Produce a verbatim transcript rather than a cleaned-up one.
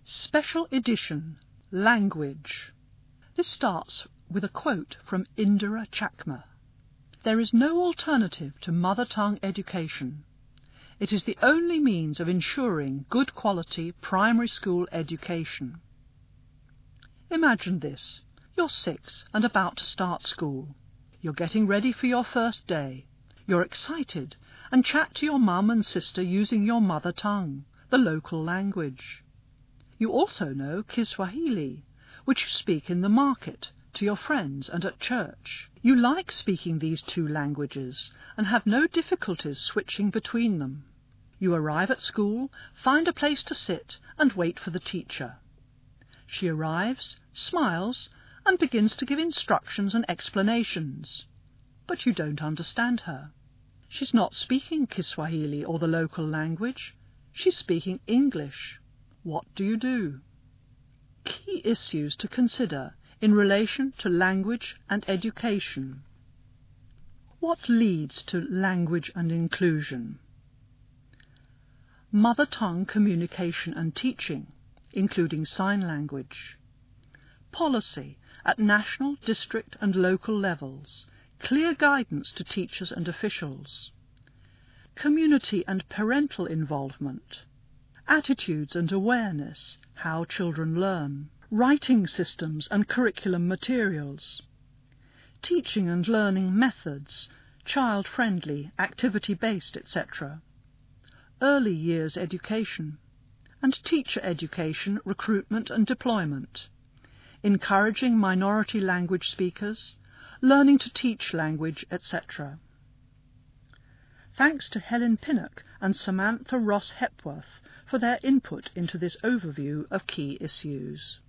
Special Edition Language. This starts with a quote from Indira Chakma. There is no alternative to mother tongue education. It is the only means of ensuring good quality primary school education. Imagine this. You're six and about to start school. You're getting ready for your first day. You're excited and chat to your mum and sister using your mother tongue, the local language. You also know Kiswahili, which you speak in the market, to your friends and at church. You like speaking these two languages and have no difficulties switching between them. You arrive at school, find a place to sit and wait for the teacher. She arrives, smiles, and begins to give instructions and explanations. But you don't understand her. She's not speaking Kiswahili or the local language. She's speaking English. What do you do? Key issues to consider in relation to language and education. What leads to language and inclusion? Mother tongue communication and teaching, including sign language. Policy at national, district and local levels. Clear guidance to teachers and officials. Community and parental involvement. Attitudes and awareness, how children learn. Writing systems and curriculum materials. Teaching and learning methods, child-friendly, activity-based, et cetera. Early years education. And teacher education, recruitment and deployment. Encouraging minority language speakers, learning to teach language, et cetera. Thanks to Helen Pinnock and Samantha Ross Hepworth for their input into this overview of key issues.